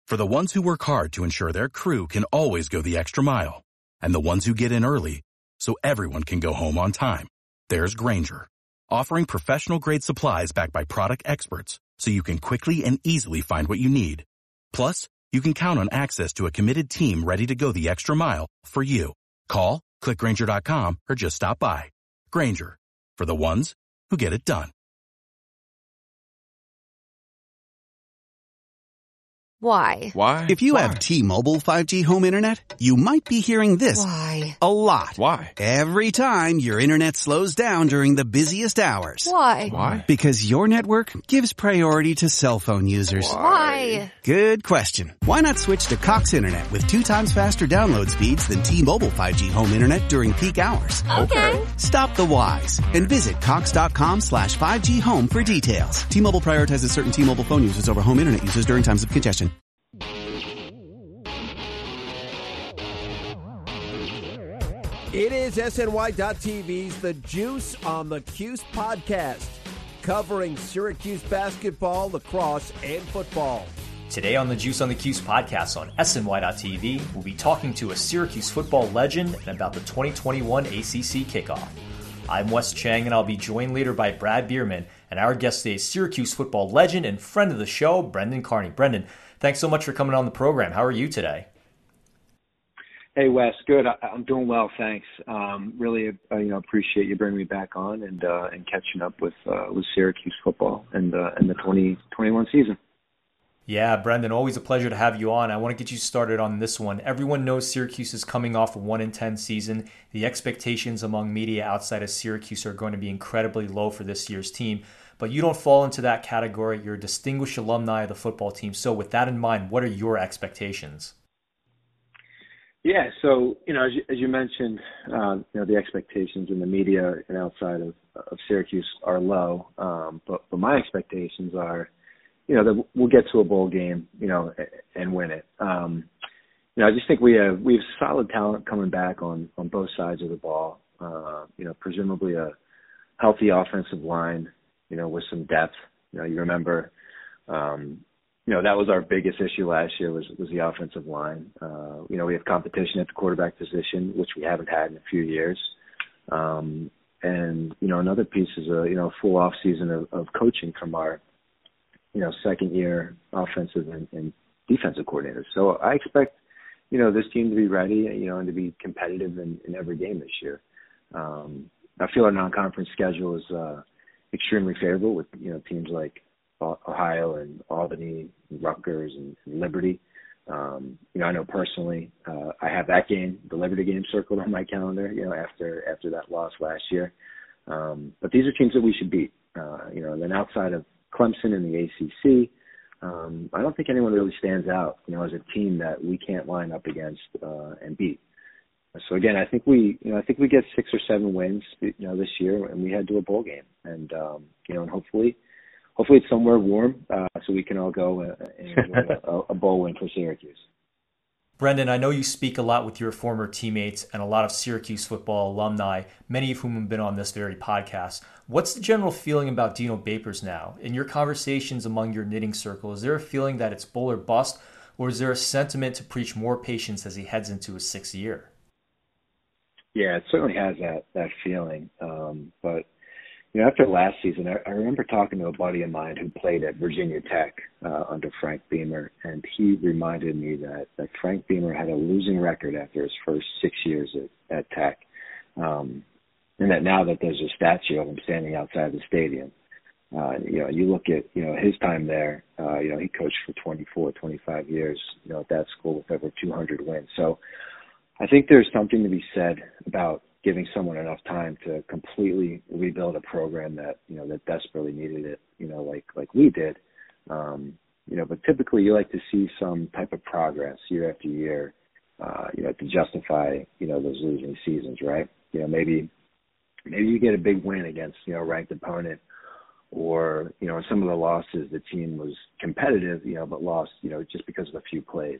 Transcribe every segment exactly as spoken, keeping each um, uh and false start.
For the ones who work hard to ensure their crew can always go the extra mile, and the ones who get in early so everyone can go home on time, there's Grainger, offering professional-grade supplies backed by product experts so you can quickly and easily find what you need. Plus, you can count on access to a committed team ready to go the extra mile for you. Call, click Grainger dot com, or just stop by. Grainger, for the ones who get it done. Why? Why? If you Why? have T-Mobile five G home internet, you might be hearing this Why? a lot. Why? Every time your internet slows down during the busiest hours. Why? Why? Because your network gives priority to cell phone users. Why? Good question. Why not switch to Cox Internet with two times faster download speeds than T-Mobile five G home internet during peak hours? Okay. Stop the whys and visit cox.com slash 5G home for details. T-Mobile prioritizes certain T-Mobile phone users over home internet users during times of congestion. It is S N Y dot T V's The Juice on the Cuse podcast, covering Syracuse basketball, lacrosse, and football. Today on the Juice on the Cuse podcast on S N Y dot T V, we'll be talking to a Syracuse football legend and about the twenty twenty-one A C C kickoff. I'm Wes Chang, and I'll be joined later by Brad Bierman, and our guest today is Syracuse football legend and friend of the show, Brendan Carney. Brendan, thanks so much for coming on the program. How are you today? Hey, Wes. Good. I, I'm doing well, thanks. Um, really, uh, you know, appreciate you bringing me back on and uh, and catching up with uh, with Syracuse football and uh, and the twenty twenty-one season. Yeah, Brendan, always a pleasure to have you on. I want to get you started on this one. Everyone knows Syracuse is coming off a one in ten season. The expectations among media outside of Syracuse are going to be incredibly low for this year's team. But you don't fall into that category. You're a distinguished alumni of the football team. So with that in mind, what are your expectations? Yeah, so, you know, as you, as you mentioned, uh, you know, the expectations in the media and outside of, of Syracuse are low. Um, but, but my expectations are, you know, that we'll get to a bowl game, you know, and win it. Um, you know, I just think we have we have solid talent coming back on, on both sides of the ball. Uh, you know, presumably a healthy offensive line, you know, with some depth. You know, you remember, um, you know, that was our biggest issue last year was was the offensive line. Uh, you know, we have competition at the quarterback position, which we haven't had in a few years. Um, and, you know, another piece is a, you know, full off season of, of coaching from our, you know, second year offensive and, and defensive coordinators. So I expect, you know, this team to be ready, you know, and to be competitive in, in every game this year. Um, I feel our non-conference schedule is uh, extremely favorable with, you know, teams like Ohio and Albany, and Rutgers and, and Liberty. Um, you know, I know personally, uh, I have that game, the Liberty game, circled on my calendar. You know, after after that loss last year. Um, but these are teams that we should beat. Uh, you know, and then outside of Clemson in the A C C, um, I don't think anyone really stands out. You know, as a team that we can't line up against uh, and beat. So again, I think we, you know, I think we get six or seven wins, you know, this year, and we head to a bowl game, and um, you know, and hopefully. Hopefully it's somewhere warm uh, so we can all go uh, and enjoy a, a bowl win for Syracuse. Brendan, I know you speak a lot with your former teammates and a lot of Syracuse football alumni, many of whom have been on this very podcast. What's the general feeling about Dino Babers now? In your conversations among your knitting circle, is there a feeling that it's bowl or bust, or is there a sentiment to preach more patience as he heads into his sixth year? Yeah, it certainly has that, that feeling. Um, but You know, after last season, I, I remember talking to a buddy of mine who played at Virginia Tech uh, under Frank Beamer, and he reminded me that, that Frank Beamer had a losing record after his first six years at, at Tech, um, and that now that there's a statue of him standing outside the stadium, uh, you know, you look at, you know, his time there, uh, you know, he coached for twenty-four, twenty-five years, you know, at that school with over two hundred wins. So I think there's something to be said about giving someone enough time to completely rebuild a program that, you know, that desperately needed it, you know, like, like we did. Um, you know, but typically you like to see some type of progress year after year, uh, you know, to justify, you know, those losing seasons, right? You know, maybe, maybe you get a big win against, you know, a ranked opponent, or, you know, some of the losses, the team was competitive, you know, but lost, you know, just because of a few plays.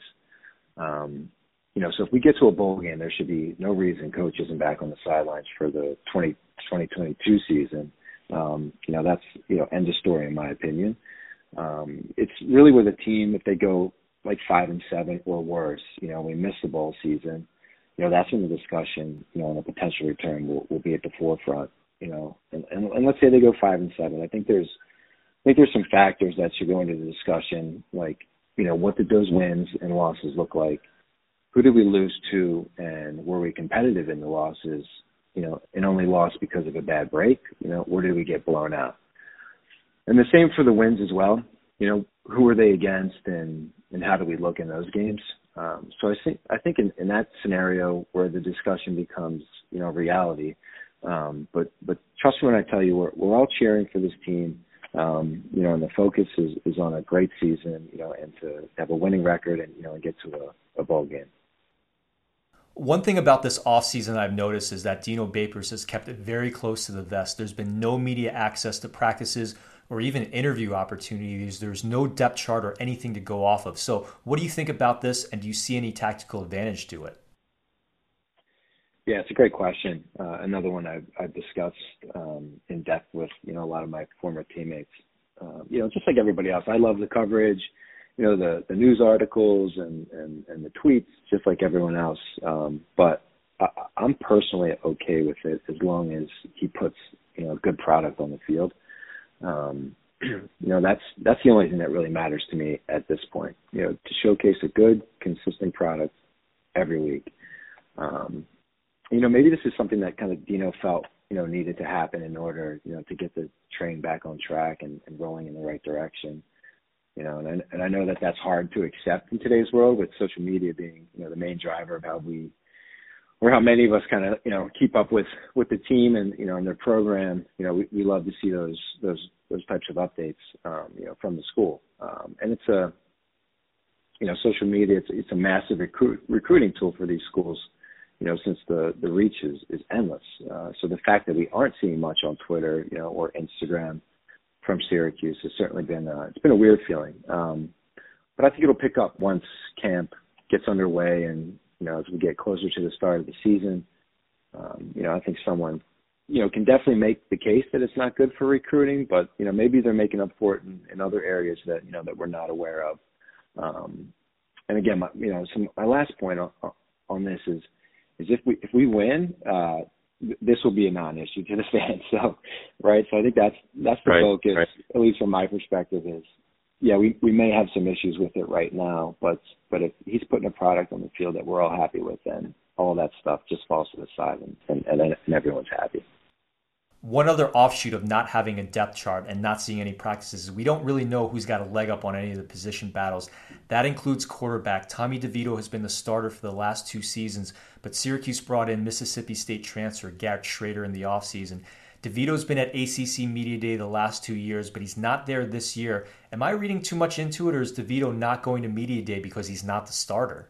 Um, You know, so if we get to a bowl game, there should be no reason coach isn't back on the sidelines for the twenty twenty-two season. Um, you know, that's, you know, end of story in my opinion. Um, it's really with a team, if they go like five and seven or worse, you know, we miss the bowl season, you know, that's when the discussion, you know, on a potential return will, will be at the forefront, you know, and, and, and let's say they go five and seven. I think there's, I think there's some factors that should go into the discussion, like, you know, what did those wins and losses look like? Who did we lose to, and were we competitive in the losses, you know, and only lost because of a bad break, you know, or did we get blown out? And the same for the wins as well. You know, who were they against, and, and how do we look in those games? Um, so I think I think in, in that scenario where the discussion becomes, you know, reality. Um, but but trust me when I tell you, we're we're all cheering for this team. Um, you know, and the focus is, is on a great season, you know, and to have a winning record and, you know, and get to a, a bowl game. One thing about this offseason I've noticed is that Dino Babers has kept it very close to the vest. There's been no media access to practices or even interview opportunities. There's no depth chart or anything to go off of. So what do you think about this, and do you see any tactical advantage to it? Yeah, it's a great question. Uh, another one I've, I've discussed um, in depth with, you know, a lot of my former teammates. Uh, you know, just like everybody else, I love the coverage, you know, the, the news articles and, and, and the tweets, just like everyone else. Um, but I, I'm personally okay with it as long as he puts, you know, a good product on the field. Um, you know, that's that's the only thing that really matters to me at this point. You know, to showcase a good, consistent product every week. Um, you know, maybe this is something that kind of Dino felt, you know, needed to happen in order, you know, to get the train back on track and, and rolling in the right direction. You know, and I, and I know that that's hard to accept in today's world, with social media being, you know, the main driver of how we, or how many of us kind of, you know, keep up with, with the team and, you know, and their program. You know, we, we love to see those, those, those types of updates, um, you know, from the school. Um, and it's a, you know, social media, it's, it's a massive recruit, recruiting tool for these schools, you know, since the, the reach is, is endless. Uh, so the fact that we aren't seeing much on Twitter, you know, or Instagram from Syracuse has certainly been, uh, it's been a weird feeling. Um, but I think it'll pick up once camp gets underway and, you know, as we get closer to the start of the season. Um, you know, I think someone, you know, can definitely make the case that it's not good for recruiting, but, you know, maybe they're making up for it in, in other areas that, you know, that we're not aware of. Um, and again, my, you know, some, my last point on, on this is, is if we, if we win, uh, th- this will be a non-issue to the fans. So, right. So I think that's, that's the right, focus, right. at least from my perspective, is, yeah, we, we may have some issues with it right now, but but if he's putting a product on the field that we're all happy with, then all of that stuff just falls to the side, and, and, and, and everyone's happy. One other offshoot of not having a depth chart and not seeing any practices is we don't really know who's got a leg up on any of the position battles. That includes quarterback. Tommy DeVito has been the starter for the last two seasons, but Syracuse brought in Mississippi State transfer Garrett Schrader in the offseason. DeVito's been at A C C Media Day the last two years, but he's not there this year. Am I reading too much into it, or is DeVito not going to Media Day because he's not the starter?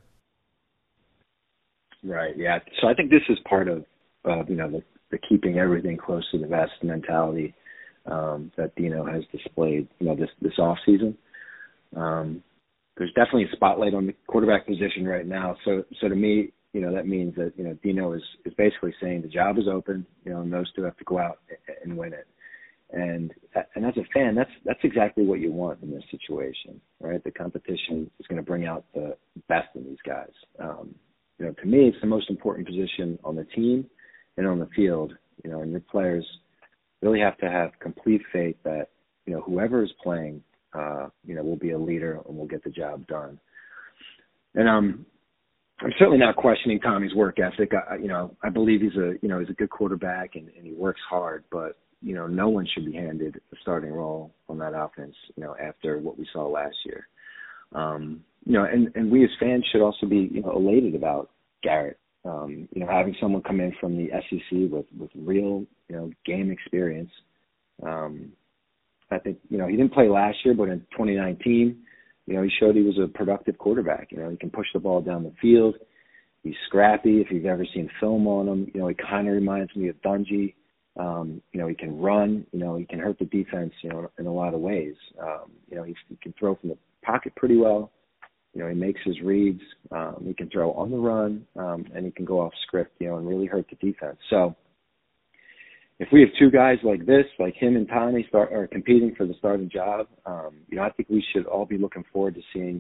Right, yeah. So I think this is part of, uh, you know, the, the keeping everything close to the vest mentality um, that Dino has displayed, you know, this, this offseason. Um, there's definitely a spotlight on the quarterback position right now. So, so to me, you know, that means that, you know, Dino is, is basically saying the job is open, you know, and those two have to go out and win it. And and as a fan, that's that's exactly what you want in this situation, right? The competition is going to bring out the best in these guys. Um, you know, to me, it's the most important position on the team and on the field, you know, and your players really have to have complete faith that, you know, whoever is playing, uh, you know, will be a leader and will get the job done. And, um, I'm certainly not questioning Tommy's work ethic. I, you know, I believe he's a, you know, he's a good quarterback and, and he works hard, but, you know, no one should be handed a starting role on that offense, you know, after what we saw last year. Um, you know, and, and we as fans should also be, you know, elated about Garrett. Um, you know, having someone come in from the S E C with, with real, you know, game experience. Um, I think, you know, he didn't play last year, but in twenty nineteen, you know, he showed he was a productive quarterback. You know, he can push the ball down the field. He's scrappy. If you've ever seen film on him, you know, he kind of reminds me of Dungy. Um, you know, he can run. You know, he can hurt the defense, you know, in a lot of ways. Um, you know, he, he can throw from the pocket pretty well. You know, he makes his reads. Um, he can throw on the run, um, and he can go off script, you know, and really hurt the defense. So if we have two guys like this, like him and Tommy, start are competing for the starting job, um, you know, I think we should all be looking forward to seeing,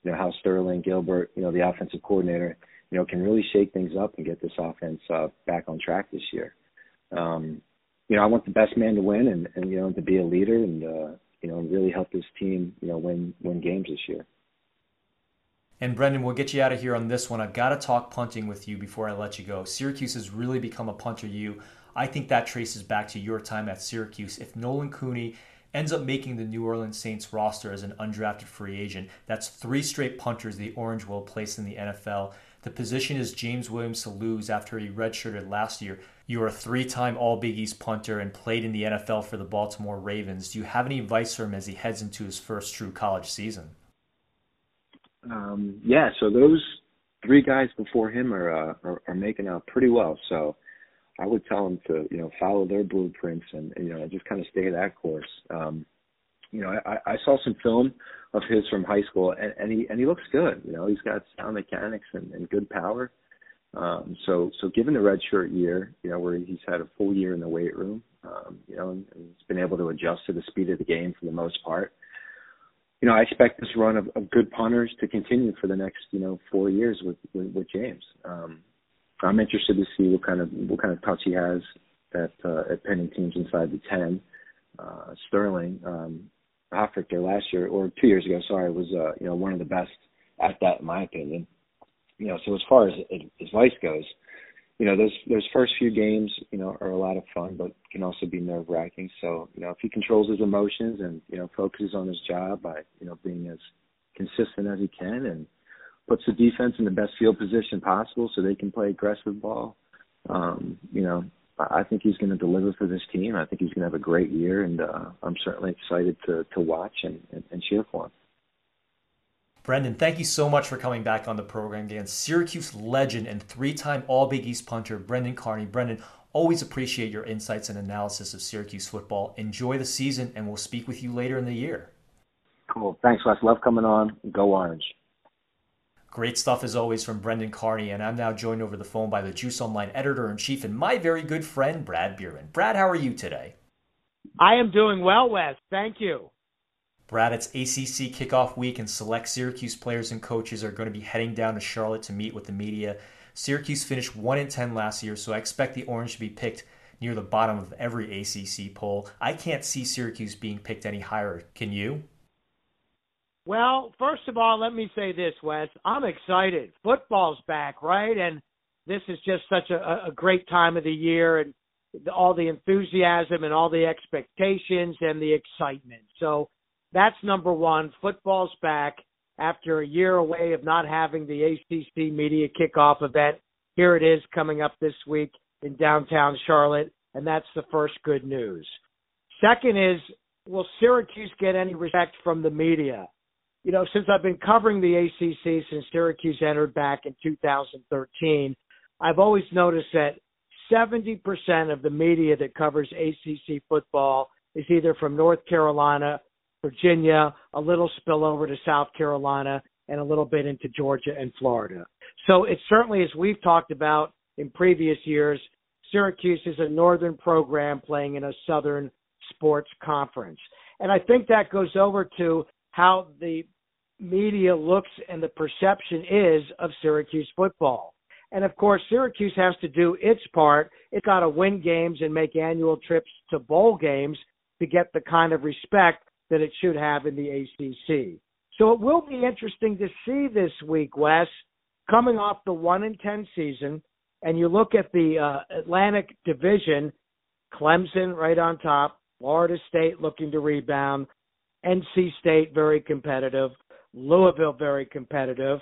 you know, how Sterling Gilbert, you know, the offensive coordinator, you know, can really shake things up and get this offense uh, back on track this year. Um, you know, I want the best man to win and, and you know, to be a leader and, uh, you know, really help this team, you know, win win games this year. And Brendan, we'll get you out of here on this one. I've got to talk punting with you before I let you go. Syracuse has really become a punter U. I think that traces back to your time at Syracuse. If Nolan Cooney ends up making the New Orleans Saints roster as an undrafted free agent, that's three straight punters the Orange will place in the N F L. The position is James Williams to lose after he redshirted last year. You are a three-time All-Big East punter and played in the N F L for the Baltimore Ravens. Do you have any advice for him as he heads into his first true college season? Um, yeah, so those three guys before him are, uh, are are making out pretty well. So I would tell him to, you know, follow their blueprints and, and you know, just kind of stay that course. Um, you know, I, I saw some film of his from high school, and, and he and he looks good. You know, he's got sound mechanics and, and good power. Um, so so given the redshirt year, you know, where he's had a full year in the weight room, um, you know, and, and he's been able to adjust to the speed of the game for the most part. You know, I expect this run of, of good punters to continue for the next, you know, four years with with, with James. Um, I'm interested to see what kind of what kind of touch he has at uh, at penning teams inside the ten. Uh, Sterling um, Hofrichter last year or two years ago, sorry, was uh, you know one of the best at that in my opinion. You know, so as far as advice goes, you know, those those first few games, you know, are a lot of fun, but can also be nerve wracking. So, you know, if he controls his emotions and, you know, focuses on his job by, you know, being as consistent as he can and puts the defense in the best field position possible so they can play aggressive ball, um, you know, I think he's going to deliver for this team. I think he's going to have a great year, and uh, I'm certainly excited to to watch and, and, and cheer for him. Brendan, thank you so much for coming back on the program again. Syracuse legend and three-time All-Big East punter Brendan Carney. Brendan, always appreciate your insights and analysis of Syracuse football. Enjoy the season, and we'll speak with you later in the year. Cool. Thanks, Wes. Love coming on. Go Orange. Great stuff as always from Brendan Carney, and I'm now joined over the phone by the Juice Online editor-in-chief and my very good friend, Brad Bierman. Brad, how are you today? I am doing well, Wes. Thank you. Brad, it's A C C kickoff week, and select Syracuse players and coaches are going to be heading down to Charlotte to meet with the media. Syracuse finished one and ten last year, so I expect the Orange to be picked near the bottom of every A C C poll. I can't see Syracuse being picked any higher. Can you? Well, first of all, let me say this, Wes. I'm excited. Football's back, right? And this is just such a, a great time of the year, and all the enthusiasm and all the expectations and the excitement. So that's number one. Football's back after a year away of not having the A C C media kickoff event. Here it is coming up this week in downtown Charlotte, and that's the first good news. Second is, will Syracuse get any respect from the media? You know, since I've been covering the A C C since Syracuse entered back in two thousand thirteen, I've always noticed that seventy percent of the media that covers A C C football is either from North Carolina, Virginia, a little spillover to South Carolina, and a little bit into Georgia and Florida. So it's certainly, as we've talked about in previous years, Syracuse is a northern program playing in a southern sports conference. And I think that goes over to how the media looks and the perception is of Syracuse football. And, of course, Syracuse has to do its part. It's got to win games and make annual trips to bowl games to get the kind of respect that it should have in the A C C. So it will be interesting to see this week, Wes, coming off the one and ten season, and you look at the uh, Atlantic Division, Clemson right on top, Florida State looking to rebound, N C State very competitive, Louisville very competitive,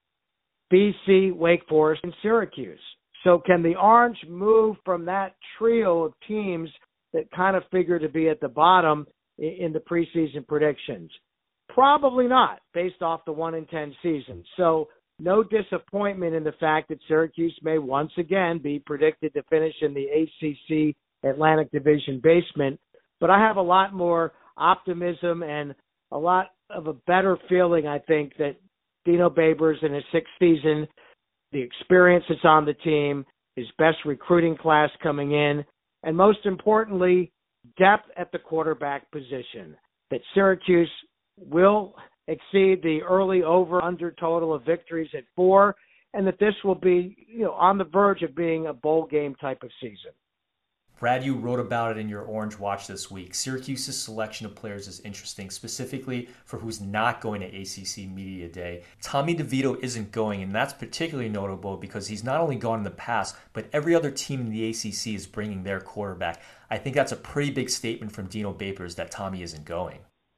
B C, Wake Forest, and Syracuse. So can the Orange move from that trio of teams that kind of figure to be at the bottom in the preseason predictions? Probably not, based off the one and ten season. So no disappointment in the fact that Syracuse may once again be predicted to finish in the A C C Atlantic Division basement. But I have a lot more optimism and a lot of a better feeling, I think, that Dino Babers in his sixth season, the experience that's on the team, his best recruiting class coming in, and most importantly, depth at the quarterback position, that Syracuse will exceed the early over-under total of victories at four, and that this will be, you know, on the verge of being a bowl game type of season. Brad, you wrote about it in your Orange Watch this week. Syracuse's selection of players is interesting, specifically for who's not going to A C C Media Day. Tommy DeVito isn't going, and that's particularly notable because he's not only gone in the past, but every other team in the A C C is bringing their quarterback. I think that's a pretty big statement from Dino Babers that Tommy isn't going.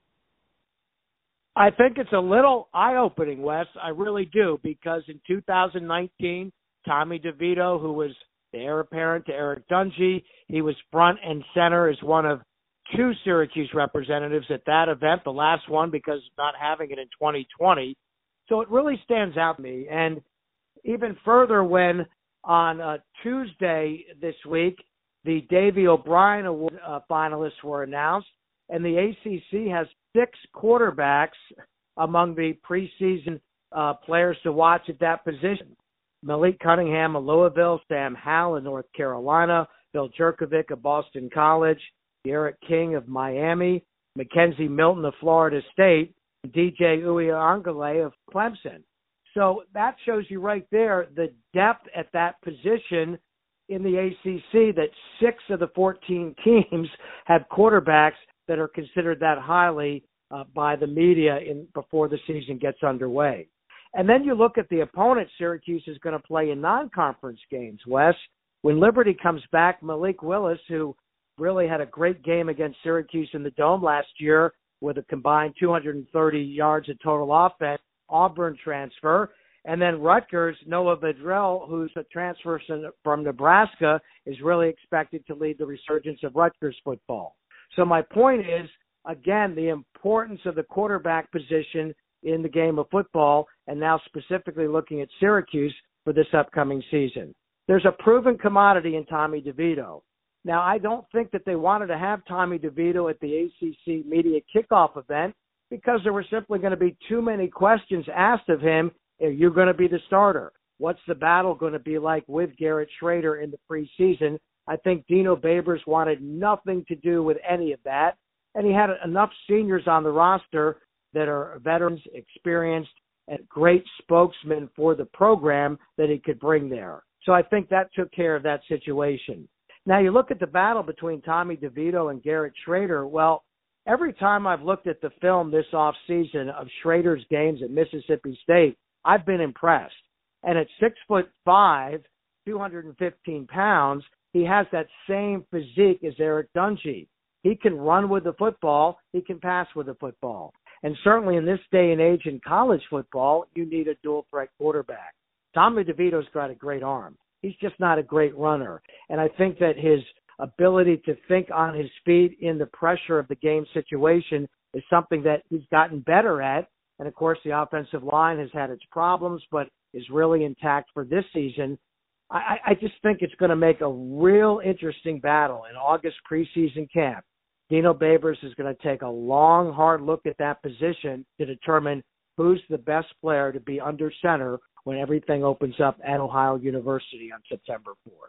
I think it's a little eye-opening, Wes. I really do, because in two thousand nineteen, Tommy DeVito, who was the heir apparent to Eric Dungy, he was front and center as one of two Syracuse representatives at that event, the last one because of not having it in twenty twenty. So it really stands out to me. And even further, when on uh, Tuesday this week, the Davey O'Brien Award uh, finalists were announced, and the A C C has six quarterbacks among the preseason uh, players to watch at that position. Malik Cunningham of Louisville, Sam Howell of North Carolina, Bill Jerkovic of Boston College, Eric King of Miami, Mackenzie Milton of Florida State, and D J Uiagalelei of Clemson. So that shows you right there the depth at that position in the A C C, that six of the fourteen teams have quarterbacks that are considered that highly uh, by the media in before the season gets underway. And then you look at the opponent Syracuse is going to play in non-conference games, Wes. When Liberty comes back, Malik Willis, who really had a great game against Syracuse in the Dome last year with a combined two hundred thirty yards of total offense, Auburn transfer. And then Rutgers, Noah Vedrell, who's a transfer from Nebraska, is really expected to lead the resurgence of Rutgers football. So my point is, again, the importance of the quarterback position in the game of football, and now specifically looking at Syracuse for this upcoming season. There's a proven commodity in Tommy DeVito. Now, I don't think that they wanted to have Tommy DeVito at the A C C media kickoff event because there were simply going to be too many questions asked of him. Are you going to be the starter? What's the battle going to be like with Garrett Schrader in the preseason? I think Dino Babers wanted nothing to do with any of that, and he had enough seniors on the roster that are veterans, experienced, and great spokesmen for the program that he could bring there. So I think that took care of that situation. Now you look at the battle between Tommy DeVito and Garrett Schrader. Well, every time I've looked at the film this offseason of Schrader's games at Mississippi State, I've been impressed. And at six foot five, two hundred fifteen pounds, he has that same physique as Eric Dungy. He can run with the football. He can pass with the football. And certainly in this day and age in college football, you need a dual threat quarterback. Tommy DeVito's got a great arm. He's just not a great runner. And I think that his ability to think on his feet in the pressure of the game situation is something that he's gotten better at. And, of course, the offensive line has had its problems, but is really intact for this season. I, I just think it's going to make a real interesting battle in August preseason camp. Dino Babers is going to take a long, hard look at that position to determine who's the best player to be under center when everything opens up at Ohio University on September fourth.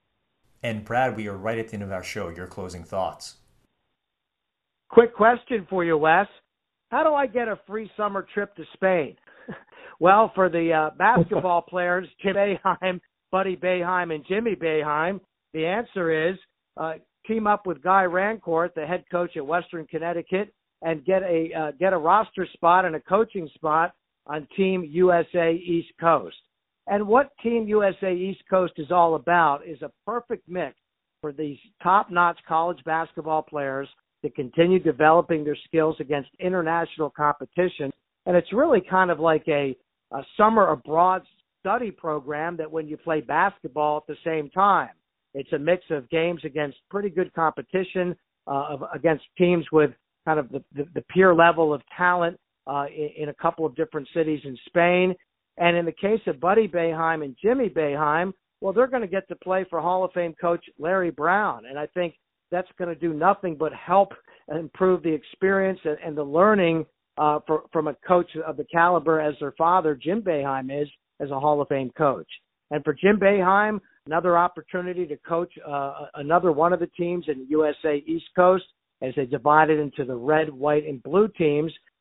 And Brad, we are right at the end of our show. Your closing thoughts. Quick question for you, Wes. How do I get a free summer trip to Spain? Well, for the uh, basketball players, Jim Boeheim, Buddy Boeheim, and Jimmy Boeheim, the answer is uh, team up with Guy Rancourt, the head coach at Western Connecticut, and get a uh, get a roster spot and a coaching spot on Team U S A East Coast. And what Team U S A East Coast is all about is a perfect mix for these top-notch college basketball players to continue developing their skills against international competition. And it's really kind of like a, a summer abroad study program that when you play basketball at the same time. It's a mix of games against pretty good competition, uh, of, against teams with kind of the, the, the peer level of talent uh, in, in a couple of different cities in Spain. And in the case of Buddy Boeheim and Jimmy Boeheim, well, they're going to get to play for Hall of Fame coach Larry Brown. And I think that's going to do nothing but help improve the experience and, and the learning uh, for, from a coach of the caliber as their father, Jim Boeheim, is as a Hall of Fame coach. And for Jim Boeheim, another opportunity to coach uh, another one of the teams in the U S A East Coast as they divide it into the red, white, and blue teams.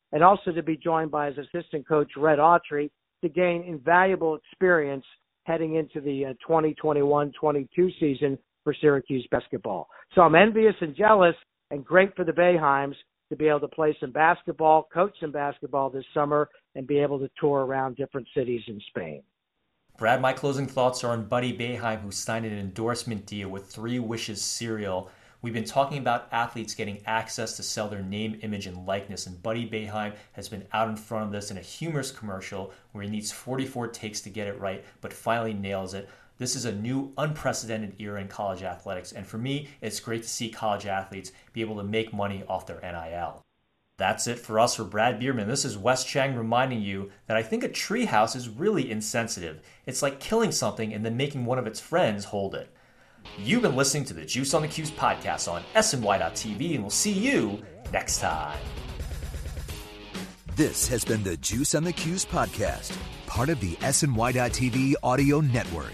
and also to be joined by his assistant coach, Red Autry, to gain invaluable experience heading into the uh, twenty twenty-one twenty-two season for Syracuse basketball. So I'm envious and jealous, and great for the Boeheims to be able to play some basketball, coach some basketball this summer, and be able to tour around different cities in Spain. Brad, my closing thoughts are on Buddy Boeheim, who signed an endorsement deal with Three Wishes Cereal. We've been talking about athletes getting access to sell their name, image, and likeness, and Buddy Boeheim has been out in front of this in a humorous commercial where he needs forty-four takes to get it right, but finally nails it. This is a new, unprecedented era in college athletics, and for me, it's great to see college athletes be able to make money off their N I L. That's it for us. For Brad Bierman, this is Wes Chang reminding you that I think a treehouse is really insensitive. It's like killing something and then making one of its friends hold it. You've been listening to the Juice on the Cuse podcast on S N Y dot T V, and we'll see you next time. This has been the Juice on the Cuse podcast, part of the S N Y dot T V audio network.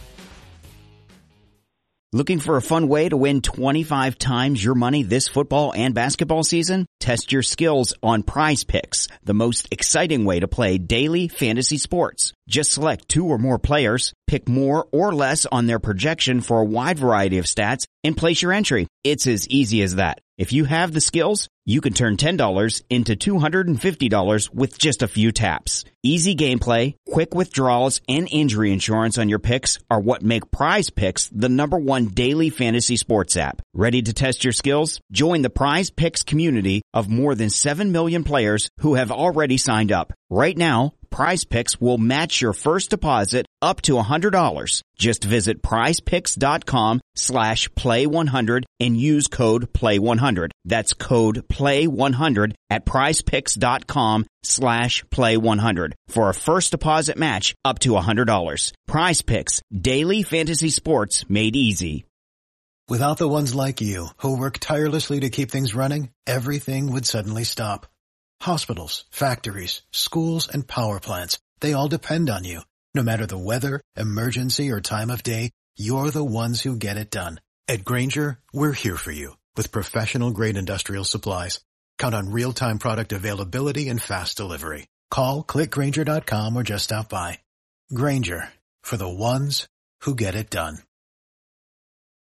Looking for a fun way to win twenty-five times your money this football and basketball season? Test your skills on Prize Picks, the most exciting way to play daily fantasy sports. Just select two or more players, pick more or less on their projection for a wide variety of stats, and place your entry. It's as easy as that. If you have the skills, you can turn ten dollars into two hundred fifty dollars with just a few taps. Easy gameplay, quick withdrawals, and injury insurance on your picks are what make Prize Picks the number one daily fantasy sports app. Ready to test your skills? Join the Prize Picks community of more than seven million players who have already signed up. Right now, Prize Picks will match your first deposit up to one hundred dollars. Just visit prizepicks.com slash play 100 and use code play 100. That's code play 100 at prizepicks.com slash play 100 for a first deposit match up to one hundred dollars. Prize Picks, daily fantasy sports made easy. Without the ones like you who work tirelessly to keep things running, everything would suddenly stop. Hospitals, factories, schools, and power plants, they all depend on you. No matter the weather, emergency, or time of day, you're the ones who get it done. At Grainger, we're here for you with professional-grade industrial supplies. Count on real-time product availability and fast delivery. Call, click Grainger dot com, or just stop by. Grainger, for the ones who get it done.